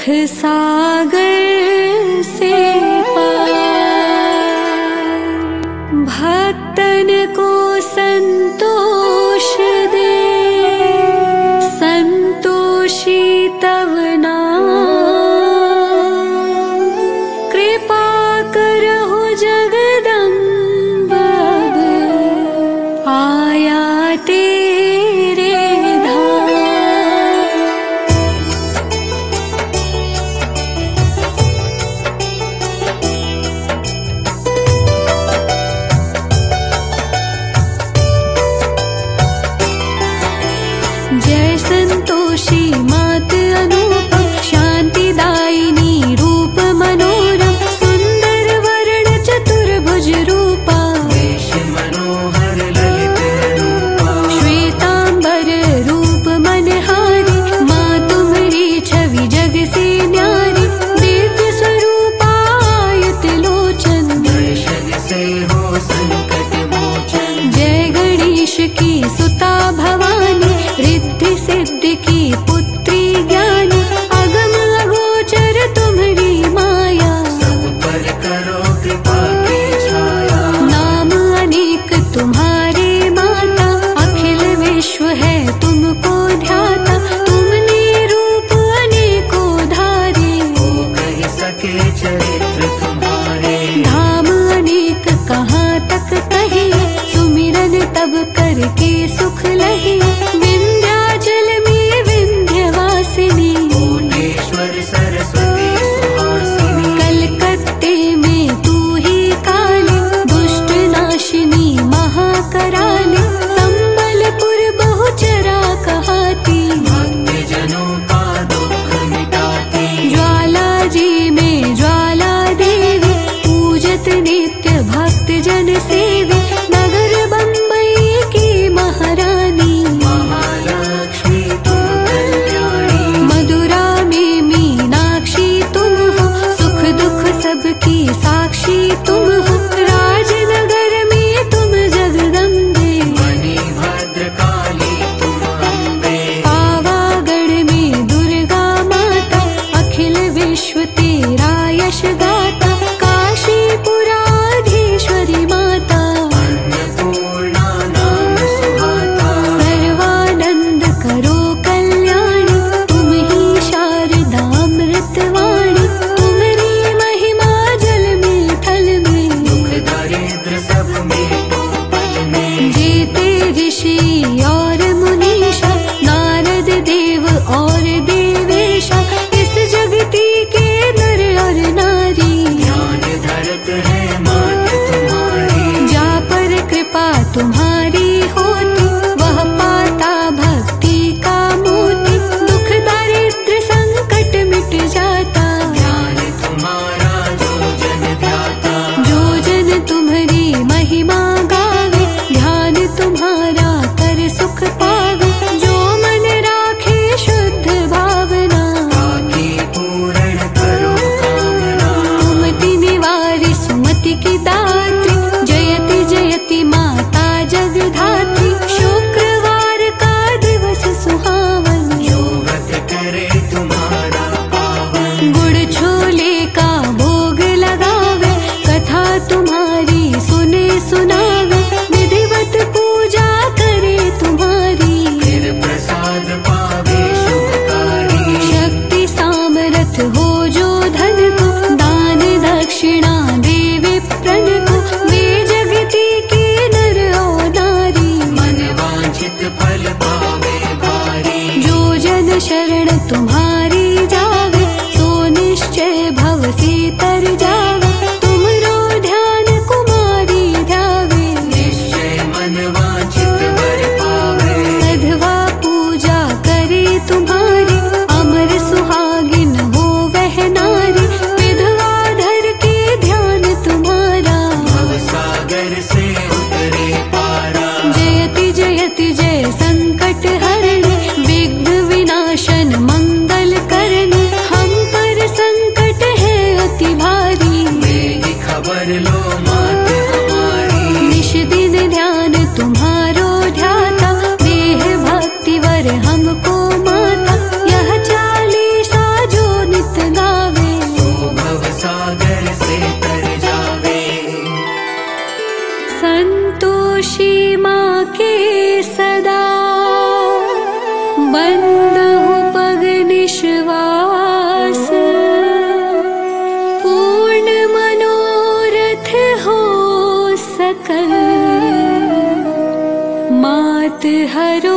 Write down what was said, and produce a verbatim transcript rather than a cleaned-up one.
सागर से पार, भक्तन को संतोष दे, संतोषी तव नाम। कृपा करहु जगदम्ब, आया तेरे धाम। जय संतोषी मात अनुपम, शांतिदायिनी रूप मनोरम, सुंदर वर्ण चतुर्भुज रूपा, वेश मनोहर ललित रूपा, श्वेतांबर रूप मनहारी, माँ तुम्हारी छवि जग से न्यारी, दिव्य स्वरूपायत लोचन, दर्शन से हो संकट मोचन। जय गणेश की सुता भवानी, रिद्धि सिद्धि की पुत्री ज्ञानी, अगम अगोचर तुम्हारी माया, सब पर करो कृपा की छाया। नाम अनेक तुम्हारे माता, अखिल विश्व है तुमको ध्याता, तुमने रूप अनेकों धारे, हो कह सके चरित्र तुम्हारे। धाम अनेक कहाँ तक कहे, सुमिरन तब करके सुख लहे। विंध्याचल में विंध्यवासिनी, कोटेश्वर सरस्वती सुहासिनी, कलकत्ते में तू ही काली, दुष्ट नाशिनी महाकराली, संबलपुर बहुचरा कहाती, भक्त जनों का दुख मिटाती। ज्वाला जी में ज्वाला देवी, पूजत नित्य भक्त जन सेवी, नगर बम्बई की महारानी, महालक्ष्मी तुम कल्याणी। मधुरा में मीनाक्षी तुम हो, सुख दुख सबकी साक्षी तुम हो, राजनगर में तुम जगदम्बे, मणि भद्रकाली तुम अम्बे। पावागढ़ में दुर्गा माता, अखिल विश्व तेरा यश गाता, काशीपुराधीश्वरी माता, अन्नपूर्णा नाम सुहाता। सर्वानंद करो कल्याणी, तुम ही शारदामृतवाणी, तुम्हारी महिमा जल में थल में, दुख दरिद्र सब मिटो पल में। जेते ऋषि और मुनीषा, नारद देव और देवेशा, इस जगती के नर और नारी, ज्ञान धरत है मात तुम्हारी। जा पर कृपा तुम्हारी होती, वह पाता भक्ति का मोती, दुख दारिद्र संकट मिट जाता, ज्ञान तुम्हारा जो जन ध्याता। जो जन तुम्हारी महिमा गावे, ध्यान तुम्हारा कर सुख पावे, जो मन राखे शुद्ध भावना, ताकि पूर्ण करो कामना। सुमति निवारी सुमति की दात्री, जयति जयति माता जगधात्री, शुक्रवार का दिवस सुहावन, जो व्रत करे तुम्हारा पावन। गुड़ छोले का भोग लगावे, कथा तुम्हारी सुने सुनावे, विधिवत पूजा करे तुम्हारी, फिर प्रसाद पावे शुभकारी। शक्ति सामर्थ हो जो धन को, दान दक्षिणा देवी प्रण को, वे जगती के नर और नारी, मन वांछित फल पावे भारी। जो जन शरण तुम्हारी जावे, सो निश्चय भव से तर जावे, तुमरो ध्यान कुमारी ध्यावे, निश्चय मन वांछित वर पावे। सधवा पूजा करे तुम्हारी, अमर सुहागिन हो वह नारी, विधवा धर के ध्यान तुम्हारा, भव सागर से उतरे पारा। जयति जयति जय संकट हरणी, विघ्न विनाशन मंगल संतोषी माँ के सदा बंदहु पग निश्वास पूर्ण मनोरथ हो सकल मात हरो